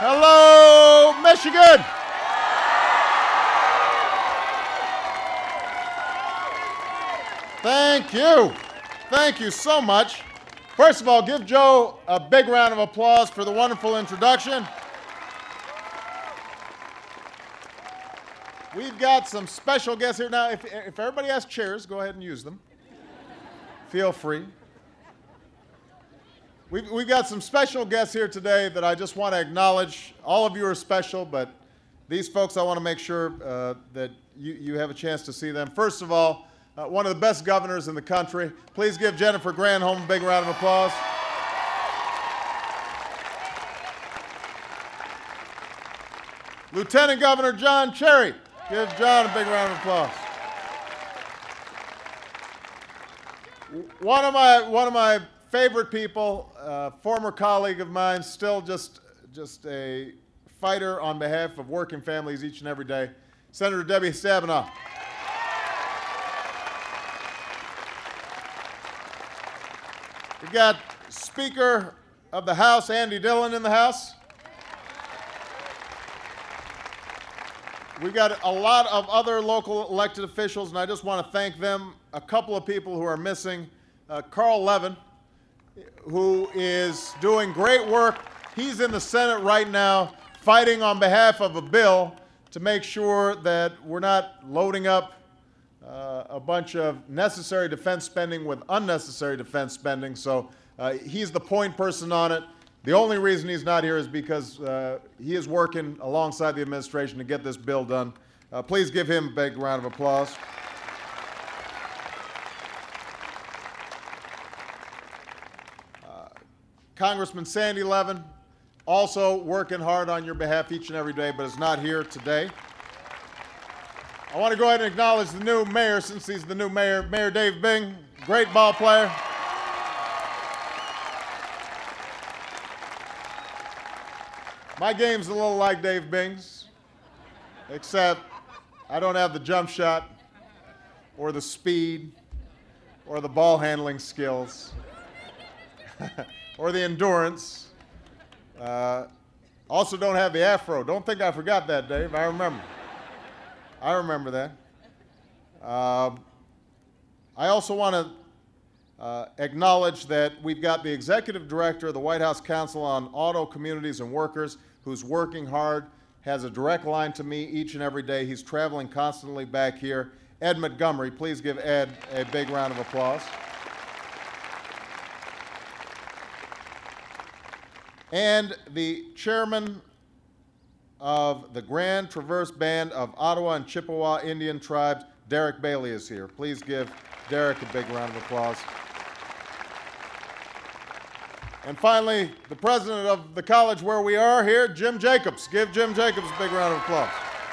Hello, Michigan. Thank you. Thank you so much. First of all, give Joe a big round of applause for the wonderful introduction. We've got some special guests here. Now, if everybody has chairs, go ahead and use them. Feel free. We've got some special guests here today that I just want to acknowledge. All of you are special, but these folks I want to make sure that you have a chance to see them. First of all, one of the best governors in the country. Please give Jennifer Granholm a big round of applause. Lieutenant Governor John Cherry. Give John a big round of applause. One of my favorite people, former colleague of mine, still just a fighter on behalf of working families each and every day, Senator Debbie Stabenow. We got Speaker of the House, Andy Dillon, in the House. We've got a lot of other local elected officials, and I just want to thank them. A couple of people who are missing. Carl Levin, who is doing great work. He's in the Senate right now fighting on behalf of a bill to make sure that we're not loading up a bunch of necessary defense spending with unnecessary defense spending. So he's the point person on it. The only reason he's not here is because he is working alongside the administration to get this bill done. Please give him a big round of applause. Congressman Sandy Levin, also working hard on your behalf each and every day, but is not here today. I want to go ahead and acknowledge the new mayor, since he's the new mayor, Mayor Dave Bing, great ball player. My game's a little like Dave Bing's, except I don't have the jump shot or the speed or the ball handling skills or the endurance. Also don't have the afro. Don't think I forgot that, Dave. I remember. I remember that. I also want to acknowledge that we've got the executive director of the White House Council on Auto, Communities, and Workers, who's working hard, has a direct line to me each and every day. He's traveling constantly back here. Ed Montgomery, please give Ed a big round of applause. And the chairman of the Grand Traverse Band of Ottawa and Chippewa Indian Tribes, Derek Bailey, is here. Please give Derek a big round of applause. And finally, the president of the college where we are here, Jim Jacobs. Give Jim Jacobs a big round of applause.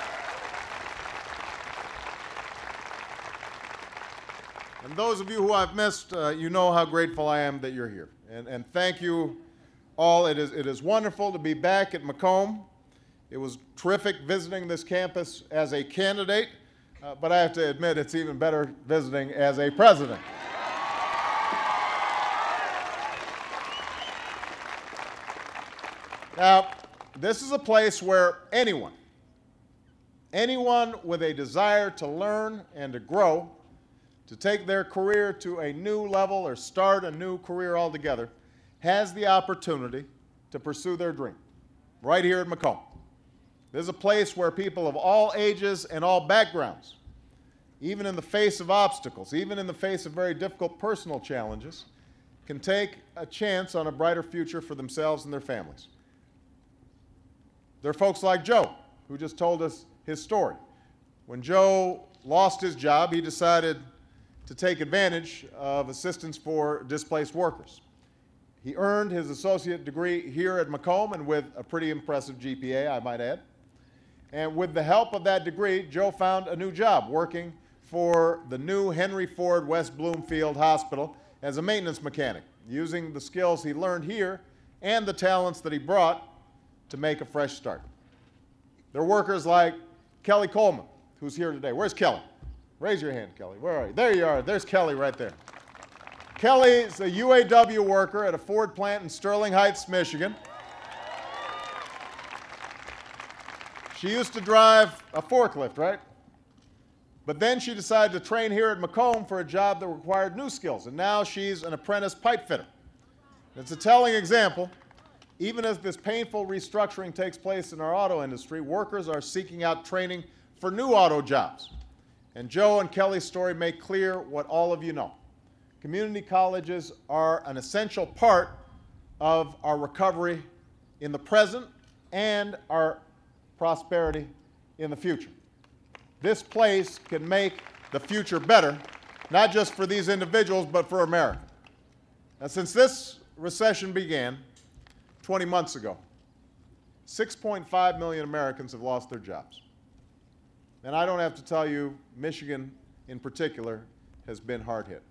And those of you who I've missed, you know how grateful I am that you're here. And thank you all. It is wonderful to be back at Macomb. It was terrific visiting this campus as a candidate, but I have to admit it's even better visiting as a president. Now, this is a place where anyone with a desire to learn and to grow, to take their career to a new level or start a new career altogether, has the opportunity to pursue their dream right here at Macomb. This is a place where people of all ages and all backgrounds, even in the face of obstacles, even in the face of very difficult personal challenges, can take a chance on a brighter future for themselves and their families. There are folks like Joe, who just told us his story. When Joe lost his job, he decided to take advantage of assistance for displaced workers. He earned his associate degree here at Macomb, and with a pretty impressive GPA, I might add. And with the help of that degree, Joe found a new job working for the new Henry Ford West Bloomfield Hospital as a maintenance mechanic, using the skills he learned here and the talents that he brought to make a fresh start. There are workers like Kelly Coleman, who's here today. Where's Kelly? Raise your hand, Kelly. Where are you? There you are. There's Kelly right there. Kelly is a UAW worker at a Ford plant in Sterling Heights, Michigan. She used to drive a forklift, right? But then she decided to train here at Macomb for a job that required new skills, and now she's an apprentice pipe fitter. It's a telling example. Even as this painful restructuring takes place in our auto industry, workers are seeking out training for new auto jobs. And Joe and Kelly's story make clear what all of you know. Community colleges are an essential part of our recovery in the present and our prosperity in the future. This place can make the future better, not just for these individuals, but for America. Now, since this recession began 20 months ago, 6.5 million Americans have lost their jobs. And I don't have to tell you, Michigan in particular has been hard hit.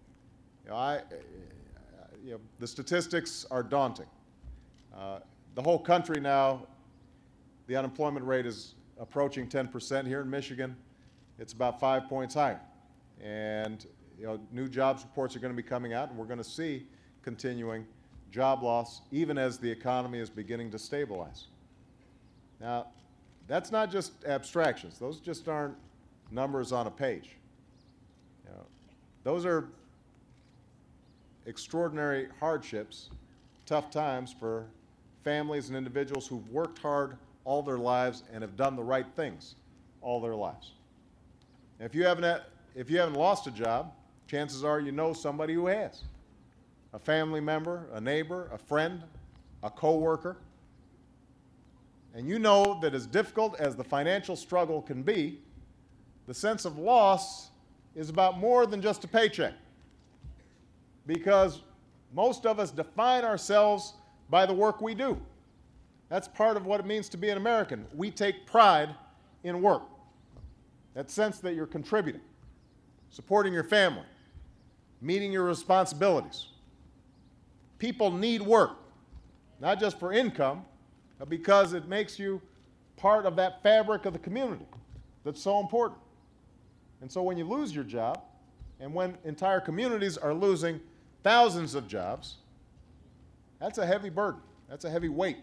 The statistics are daunting. The whole country now, the unemployment rate is approaching 10%. Here in Michigan, it's about 5 points higher. And new jobs reports are going to be coming out, and we're going to see continuing job loss even as the economy is beginning to stabilize. Now, that's not just abstractions. Those just aren't numbers on a page. Those are extraordinary hardships, tough times for families and individuals who've worked hard all their lives and have done the right things all their lives. And if you haven't lost a job, chances are you know somebody who has. A family member, a neighbor, a friend, a coworker. And you know that as difficult as the financial struggle can be, the sense of loss is about more than just a paycheck. Because most of us define ourselves by the work we do. That's part of what it means to be an American. We take pride in work. That sense that you're contributing, supporting your family, meeting your responsibilities. People need work, not just for income, but because it makes you part of that fabric of the community that's so important. And so when you lose your job, and when entire communities are losing thousands of jobs, that's a heavy burden. That's a heavy weight.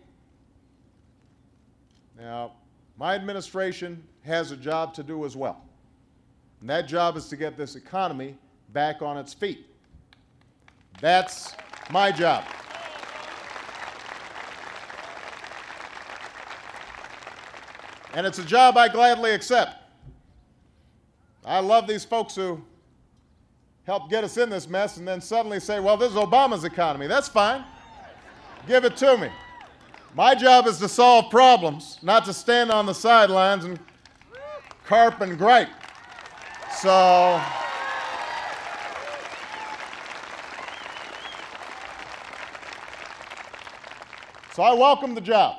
Now, my administration has a job to do as well. And that job is to get this economy back on its feet. That's my job. And it's a job I gladly accept. I love these folks who help get us in this mess and then suddenly say, well, this is Obama's economy. That's fine. Give it to me. My job is to solve problems, not to stand on the sidelines and carp and gripe. So I welcome the job.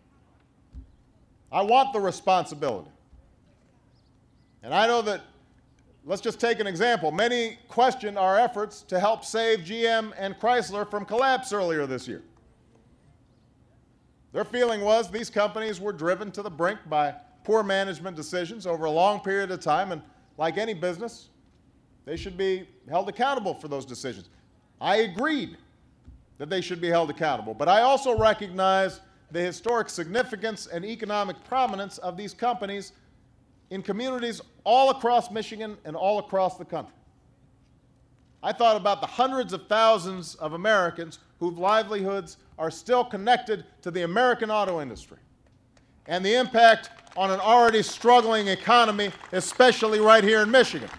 I want the responsibility. And I know that, let's just take an example. Many questioned our efforts to help save GM and Chrysler from collapse earlier this year. Their feeling was these companies were driven to the brink by poor management decisions over a long period of time, and like any business, they should be held accountable for those decisions. I agreed that they should be held accountable, but I also recognize the historic significance and economic prominence of these companies in communities all across Michigan and all across the country. I thought about the hundreds of thousands of Americans whose livelihoods are still connected to the American auto industry and the impact on an already struggling economy, especially right here in Michigan.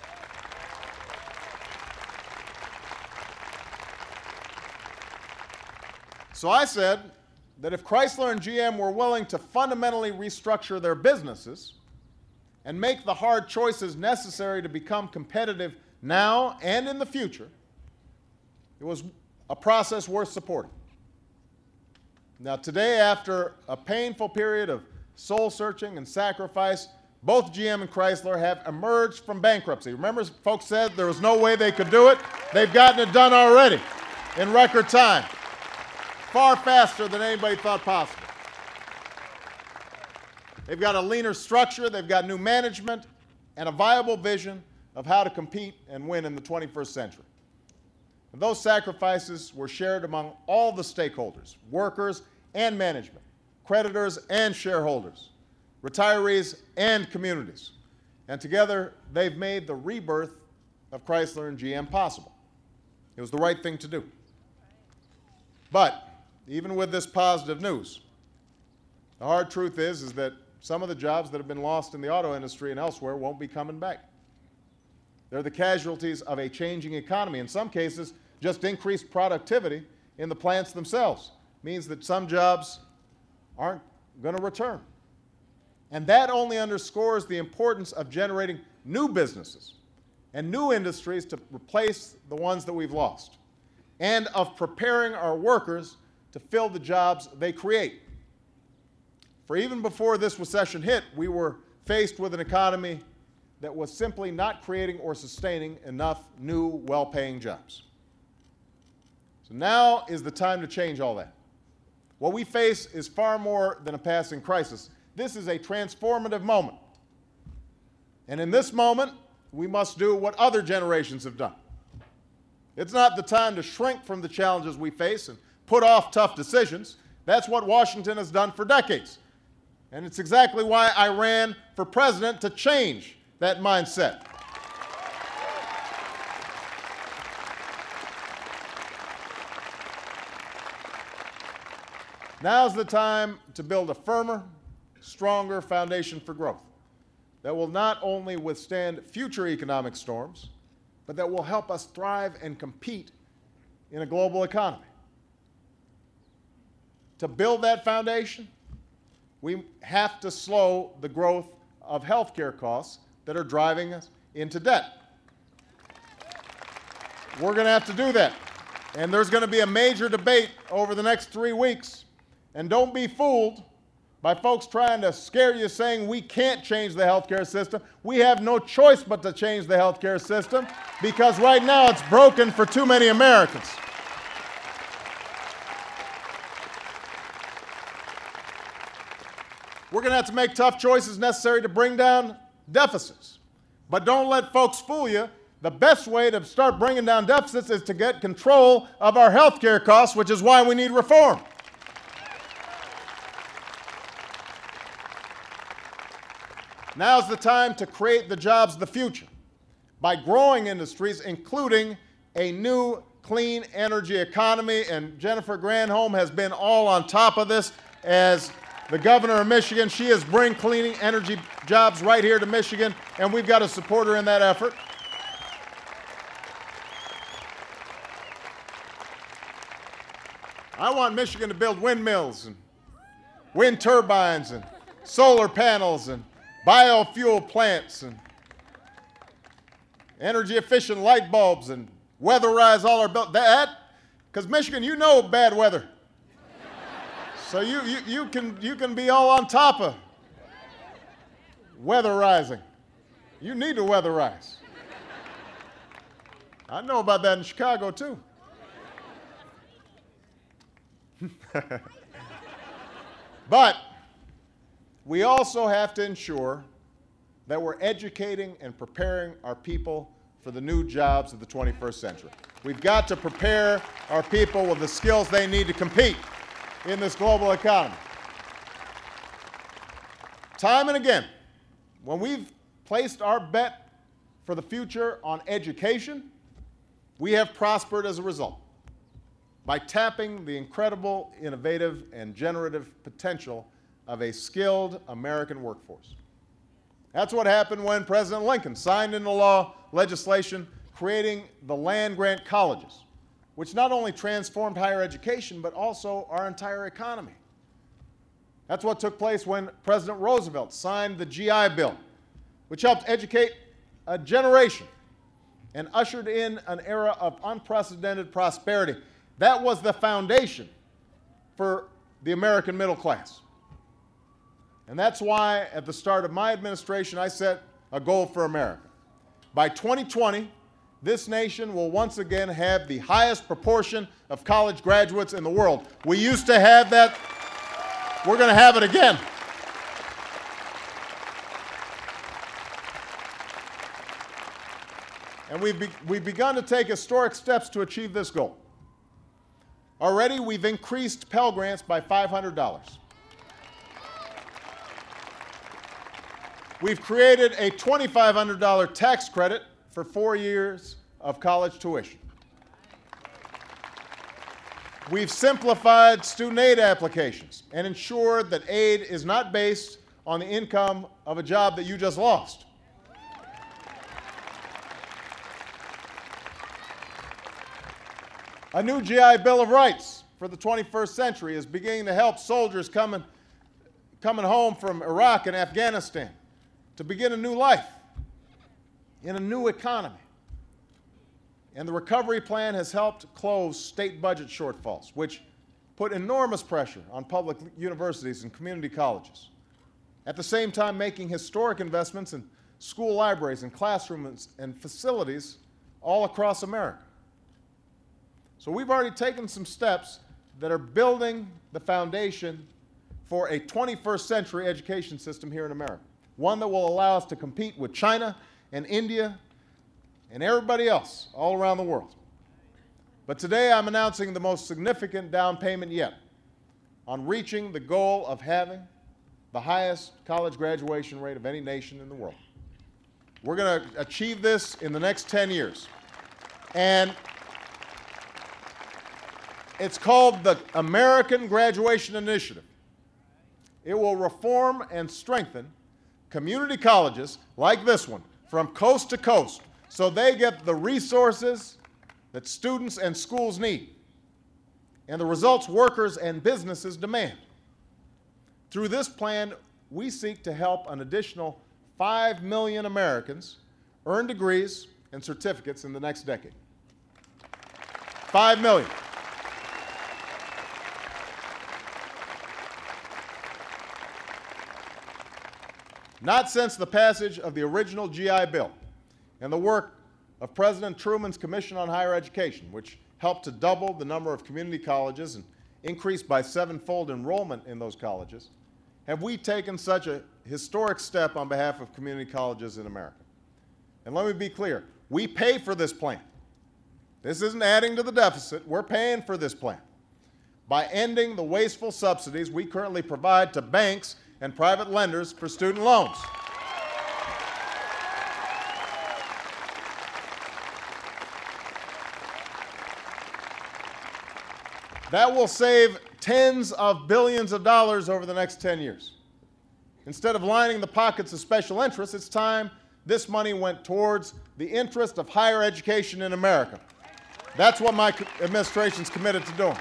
So I said that if Chrysler and GM were willing to fundamentally restructure their businesses and make the hard choices necessary to become competitive now and in the future, it was a process worth supporting. Now today, after a painful period of soul-searching and sacrifice, both GM and Chrysler have emerged from bankruptcy. Remember, folks said there was no way they could do it? They've gotten it done already in record time, far faster than anybody thought possible. They've got a leaner structure, they've got new management, and a viable vision of how to compete and win in the 21st century. And those sacrifices were shared among all the stakeholders, workers and management, creditors and shareholders. retirees, and communities. And together, they've made the rebirth of Chrysler and GM possible. It was the right thing to do. But even with this positive news, the hard truth is that some of the jobs that have been lost in the auto industry and elsewhere won't be coming back. They're the casualties of a changing economy. In some cases, just increased productivity in the plants themselves means that some jobs aren't going to return. And that only underscores the importance of generating new businesses and new industries to replace the ones that we've lost, and of preparing our workers to fill the jobs they create. For even before this recession hit, we were faced with an economy that was simply not creating or sustaining enough new, well-paying jobs. So now is the time to change all that. What we face is far more than a passing crisis. This is a transformative moment. And in this moment, we must do what other generations have done. It's not the time to shrink from the challenges we face and put off tough decisions. That's what Washington has done for decades. And it's exactly why I ran for president, to change that mindset. Now's the time to build a firmer, stronger foundation for growth that will not only withstand future economic storms, but that will help us thrive and compete in a global economy. To build that foundation, we have to slow the growth of healthcare costs that are driving us into debt. We're going to have to do that. And there's going to be a major debate over the next 3 weeks. And don't be fooled by folks trying to scare you saying we can't change the healthcare system. We have no choice but to change the healthcare system, because right now it's broken for too many Americans. We're going to have to make tough choices necessary to bring down deficits. But don't let folks fool you. The best way to start bringing down deficits is to get control of our health care costs, which is why we need reform. Now's the time to create the jobs of the future by growing industries, including a new clean energy economy. And Jennifer Granholm has been all on top of this as the governor of Michigan. She is bringing clean energy jobs right here to Michigan, and we've got to support her in that effort. I want Michigan to build windmills and wind turbines and solar panels and biofuel plants and energy-efficient light bulbs and weatherize all our buildings. That, because Michigan, you know bad weather. So you can be all on top of weatherizing. You need to weatherize. I know about that in Chicago, too. But we also have to ensure that we're educating and preparing our people for the new jobs of the 21st century. We've got to prepare our people with the skills they need to compete in this global economy. Time and again, when we've placed our bet for the future on education, we have prospered as a result by tapping the incredible, innovative, and generative potential of a skilled American workforce. That's what happened when President Lincoln signed into law legislation creating the land-grant colleges, which not only transformed higher education, but also our entire economy. That's what took place when President Roosevelt signed the GI Bill, which helped educate a generation and ushered in an era of unprecedented prosperity. That was the foundation for the American middle class. And that's why, at the start of my administration, I set a goal for America. By 2020, this nation will once again have the highest proportion of college graduates in the world. We used to have that. We're going to have it again. And we've begun to take historic steps to achieve this goal. Already, we've increased Pell Grants by $500. We've created a $2,500 tax credit for 4 years of college tuition. We've simplified student aid applications and ensured that aid is not based on the income of a job that you just lost. A new GI Bill of Rights for the 21st century is beginning to help soldiers coming home from Iraq and Afghanistan to begin a new life in a new economy. And the recovery plan has helped close state budget shortfalls, which put enormous pressure on public universities and community colleges. At the same time, making historic investments in school libraries and classrooms and facilities all across America. So we've already taken some steps that are building the foundation for a 21st century education system here in America, one that will allow us to compete with China and India and everybody else all around the world. But today I'm announcing the most significant down payment yet on reaching the goal of having the highest college graduation rate of any nation in the world. We're going to achieve this in the next 10 years. And it's called the American Graduation Initiative. It will reform and strengthen community colleges like this one from coast to coast so they get the resources that students and schools need and the results workers and businesses demand. Through this plan, we seek to help an additional 5 million Americans earn degrees and certificates in the next decade. 5 million. Not since the passage of the original GI Bill and the work of President Truman's Commission on Higher Education, which helped to double the number of community colleges and increase by 7-fold enrollment in those colleges, have we taken such a historic step on behalf of community colleges in America. And let me be clear, we pay for this plan. This isn't adding to the deficit, we're paying for this plan by ending the wasteful subsidies we currently provide to banks and private lenders for student loans. That will save tens of billions of dollars over the next 10 years. Instead of lining the pockets of special interests, it's time this money went towards the interest of higher education in America. That's what my administration's committed to doing.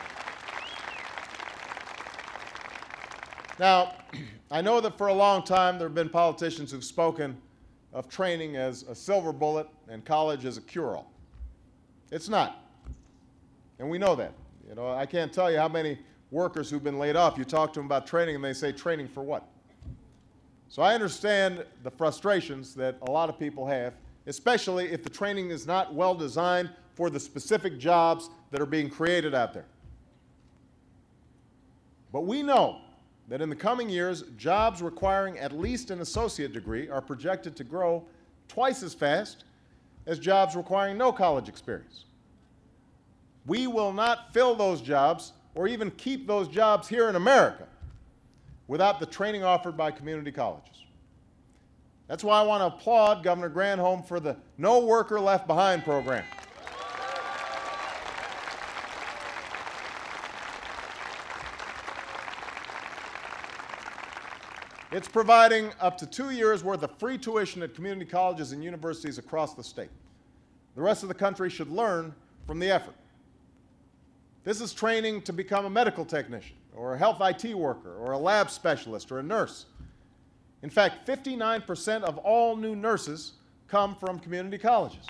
Now, I know that for a long time there have been politicians who've spoken of training as a silver bullet and college as a cure-all. It's not, and we know that. You know, I can't tell you how many workers who've been laid off, you talk to them about training and they say, training for what? So I understand the frustrations that a lot of people have, especially if the training is not well designed for the specific jobs that are being created out there. But we know that in the coming years, jobs requiring at least an associate degree are projected to grow twice as fast as jobs requiring no college experience. We will not fill those jobs or even keep those jobs here in America without the training offered by community colleges. That's why I want to applaud Governor Granholm for the No Worker Left Behind program. It's providing up to 2 years' worth of free tuition at community colleges and universities across the state. The rest of the country should learn from the effort. This is training to become a medical technician, or a health IT worker, or a lab specialist, or a nurse. In fact, 59% of all new nurses come from community colleges.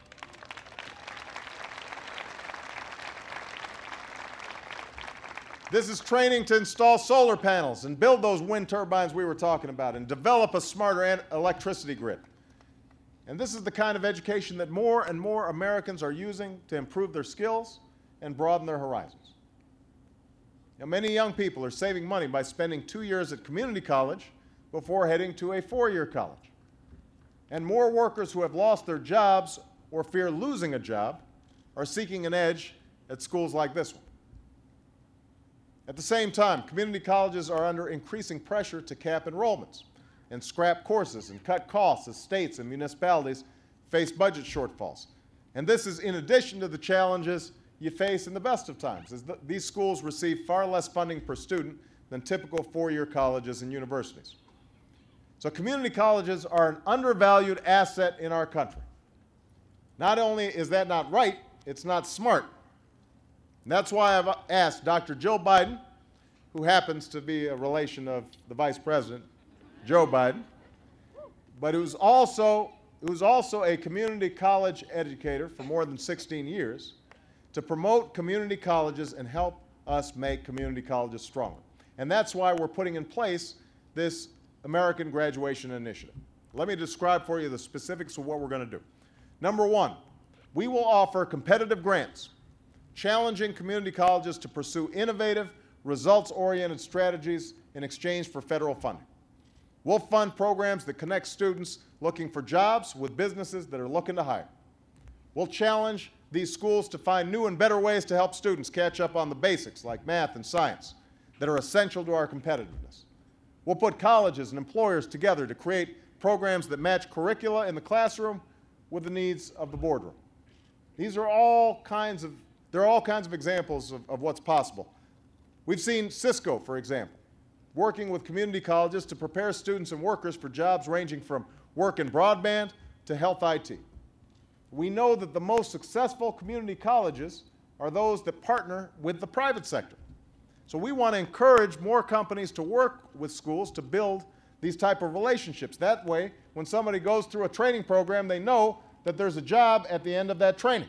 This is training to install solar panels and build those wind turbines we were talking about and develop a smarter electricity grid. And this is the kind of education that more and more Americans are using to improve their skills and broaden their horizons. Now, many young people are saving money by spending 2 years at community college before heading to a 4-year college. And more workers who have lost their jobs or fear losing a job are seeking an edge at schools like this one. At the same time, community colleges are under increasing pressure to cap enrollments and scrap courses and cut costs as states and municipalities face budget shortfalls. And this is in addition to the challenges you face in the best of times, as these schools receive far less funding per student than typical four-year colleges and universities. So community colleges are an undervalued asset in our country. Not only is that not right, it's not smart. And that's why I've asked Dr. Jill Biden, who happens to be a relation of the Vice President, Joe Biden, but who's also a community college educator for more than 16 years, to promote community colleges and help us make community colleges stronger. And that's why we're putting in place this American Graduation Initiative. Let me describe for you the specifics of what we're going to do. Number one, we will offer competitive grants, challenging community colleges to pursue innovative, results-oriented strategies in exchange for federal funding. We'll fund programs that connect students looking for jobs with businesses that are looking to hire. We'll challenge these schools to find new and better ways to help students catch up on the basics like math and science that are essential to our competitiveness. We'll put colleges and employers together to create programs that match curricula in the classroom with the needs of the boardroom. These are all kinds of examples of what's possible. We've seen Cisco, for example, working with community colleges to prepare students and workers for jobs ranging from work in broadband to health IT. We know that the most successful community colleges are those that partner with the private sector. So we want to encourage more companies to work with schools to build these type of relationships. That way, when somebody goes through a training program, they know that there's a job at the end of that training.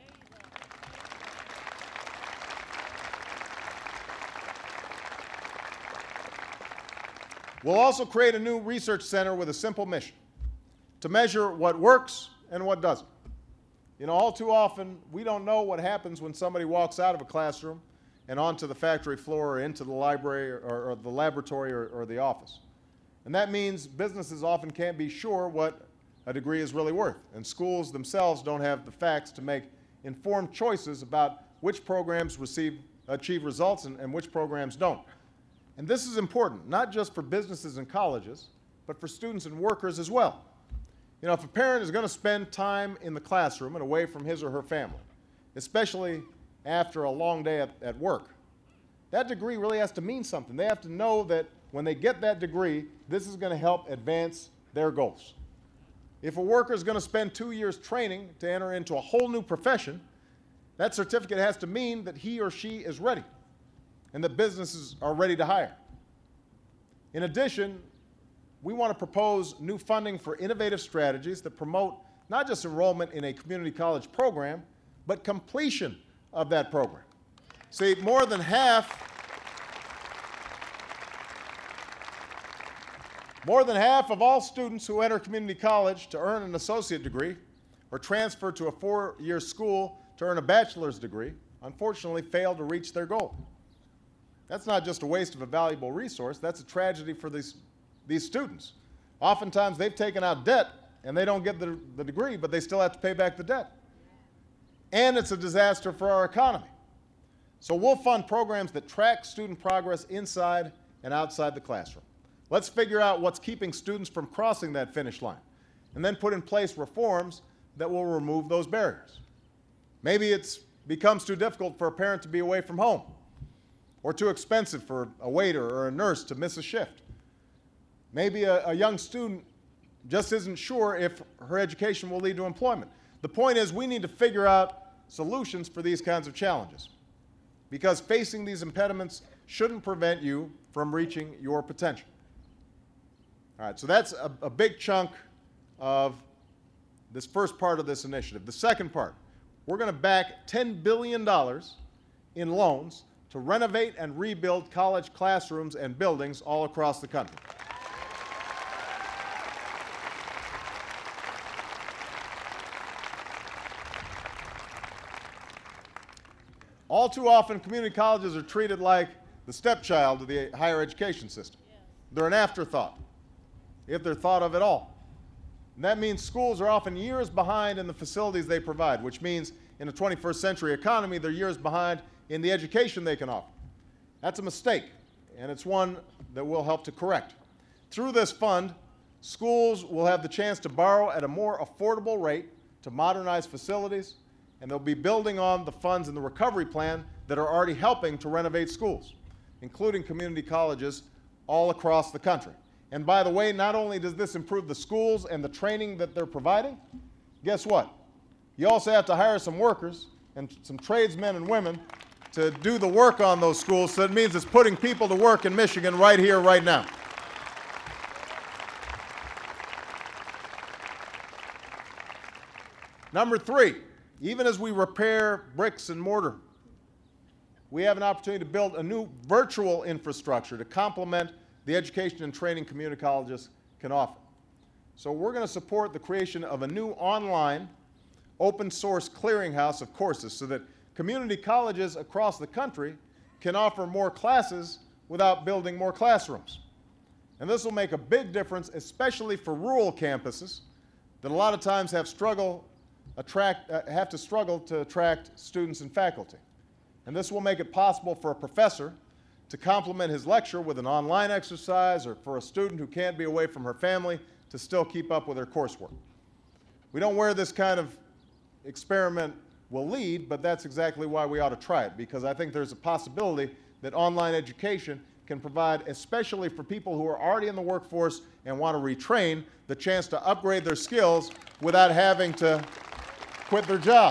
We'll also create a new research center with a simple mission: to measure what works and what doesn't. You know, all too often, we don't know what happens when somebody walks out of a classroom and onto the factory floor or into the library or the laboratory or the office. And that means businesses often can't be sure what a degree is really worth, and schools themselves don't have the facts to make informed choices about which programs achieve results and which programs don't. And this is important, not just for businesses and colleges, but for students and workers as well. You know, if a parent is going to spend time in the classroom and away from his or her family, especially after a long day at work, that degree really has to mean something. They have to know that when they get that degree, this is going to help advance their goals. If a worker is going to spend 2 years training to enter into a whole new profession, that certificate has to mean that he or she is ready and that businesses are ready to hire. In addition, we want to propose new funding for innovative strategies that promote not just enrollment in a community college program, but completion of that program. See, more than half of all students who enter community college to earn an associate degree or transfer to a four-year school to earn a bachelor's degree, unfortunately fail to reach their goal. That's not just a waste of a valuable resource, that's a tragedy for these students. Oftentimes they've taken out debt and they don't get the degree, but they still have to pay back the debt. And it's a disaster for our economy. So we'll fund programs that track student progress inside and outside the classroom. Let's figure out what's keeping students from crossing that finish line, and then put in place reforms that will remove those barriers. Maybe it becomes too difficult for a parent to be away from home, or too expensive for a waiter or a nurse to miss a shift. Maybe a young student just isn't sure if her education will lead to employment. The point is, we need to figure out solutions for these kinds of challenges, because facing these impediments shouldn't prevent you from reaching your potential. All right, so that's a big chunk of this first part of this initiative. The second part, we're going to back $10 billion in loans to renovate and rebuild college classrooms and buildings all across the country. All too often, community colleges are treated like the stepchild of the higher education system. They're an afterthought, if they're thought of at all. And that means schools are often years behind in the facilities they provide, which means in a 21st century economy, they're years behind in the education they can offer. That's a mistake, and it's one that we'll help to correct. Through this fund, schools will have the chance to borrow at a more affordable rate to modernize facilities, and they'll be building on the funds in the recovery plan that are already helping to renovate schools, including community colleges all across the country. And by the way, not only does this improve the schools and the training that they're providing, guess what? You also have to hire some workers and some tradesmen and women to do the work on those schools, so it means it's putting people to work in Michigan right here, right now. Number 3, even as we repair bricks and mortar, we have an opportunity to build a new virtual infrastructure to complement the education and training community colleges can offer. So we're going to support the creation of a new online open source clearinghouse of courses so that community colleges across the country can offer more classes without building more classrooms. And this will make a big difference, especially for rural campuses that a lot of times have to struggle to attract students and faculty. And this will make it possible for a professor to complement his lecture with an online exercise, or for a student who can't be away from her family to still keep up with her coursework. We don't know where this kind of experiment will lead, but that's exactly why we ought to try it, because I think there's a possibility that online education can provide, especially for people who are already in the workforce and want to retrain, the chance to upgrade their skills without having to quit their job.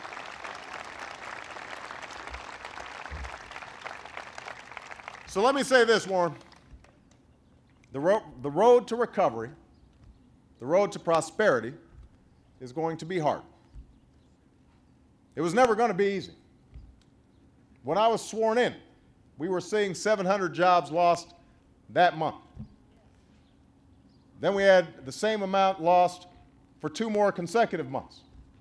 So let me say this, Warren. The road to recovery, the road to prosperity, is going to be hard. It was never going to be easy. When I was sworn in, we were seeing 700 jobs lost that month. Then we had the same amount lost for 2 more consecutive months.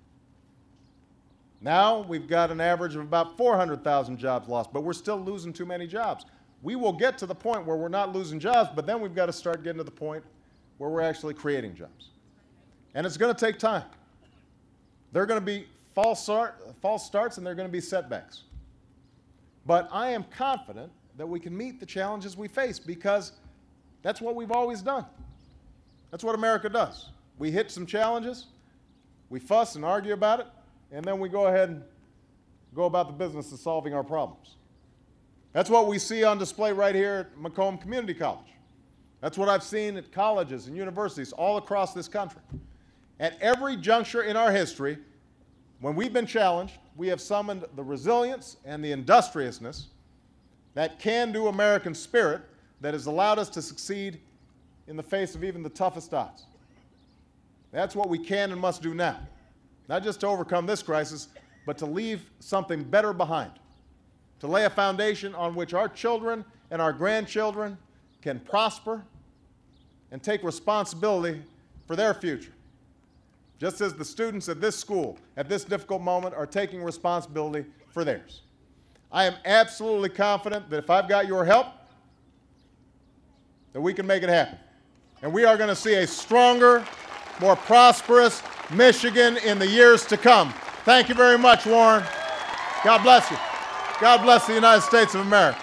Now we've got an average of about 400,000 jobs lost, but we're still losing too many jobs. We will get to the point where we're not losing jobs, but then we've got to start getting to the point where we're actually creating jobs. And it's going to take time. There are going to be false starts and there are going to be setbacks. But I am confident that we can meet the challenges we face, because that's what we've always done. That's what America does. We hit some challenges, we fuss and argue about it, and then we go ahead and go about the business of solving our problems. That's what we see on display right here at Macomb Community College. That's what I've seen at colleges and universities all across this country. At every juncture in our history, when we've been challenged, we have summoned the resilience and the industriousness, that can-do American spirit that has allowed us to succeed in the face of even the toughest odds. That's what we can and must do now. Not just to overcome this crisis, but to leave something better behind, to lay a foundation on which our children and our grandchildren can prosper and take responsibility for their future, just as the students at this school at this difficult moment are taking responsibility for theirs. I am absolutely confident that if I've got your help, that we can make it happen. And we are going to see a stronger, more prosperous Michigan in the years to come. Thank you very much, Warren. God bless you. God bless the United States of America.